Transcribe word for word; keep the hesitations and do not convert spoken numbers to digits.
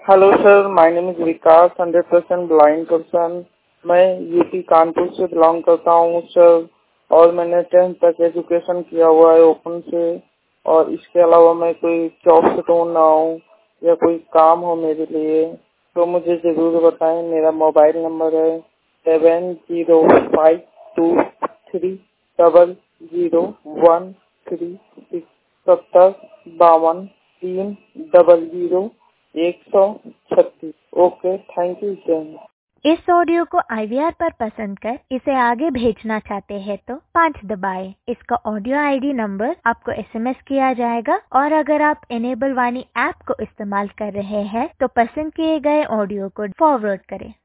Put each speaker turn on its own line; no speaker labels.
Hello sir, my name is Vikas, hundred percent blind person. मैं UP Kanpur से belong करता हूँ सर, और मैंने टेंथ तक एजुकेशन किया हुआ है ओपन से। और इसके अलावा मैं कोई जॉब से ढूंढ रहा हूँ या कोई काम हो मेरे लिए, तो मुझे ज़रूर बताएं। मेरा मोबाइल नंबर है seven zero five two three double zero one three six सत्तर बावन तीन डबल जीरो एक सौ छत्तीस। Okay, thank you sir.
इस ऑडियो को आई वी आर पर पसंद कर इसे आगे भेजना चाहते हैं तो पाँच दबाएं। इसका ऑडियो आई डी नंबर आपको एस एम एस किया जाएगा, और अगर आप इनेबल वाणी ऐप को इस्तेमाल कर रहे हैं तो पसंद किए गए ऑडियो को फॉरवर्ड करें।